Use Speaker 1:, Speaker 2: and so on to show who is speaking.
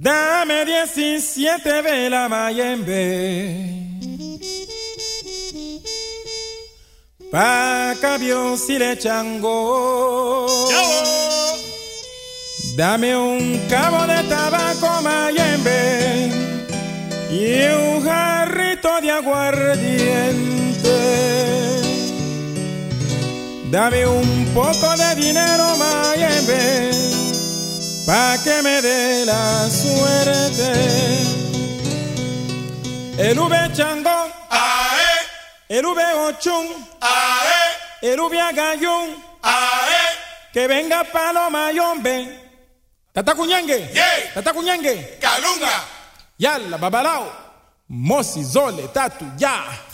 Speaker 1: Dame 17 vela mayembe pa cabio si le chango. Dame un cabo de tabaco mayembe y un jarrito de aguardiente. Dame un poco de dinero mayembe pa' que me dé la suerte. El V Chango, ae. El V Ochun, ae. El V Agayun, ae. Que venga palo mayombe. Tatacuñengue, yeah. Tatacuñengue,
Speaker 2: Calunga,
Speaker 1: Yala, Babalao, Mosi, Zole, Tatu, ya.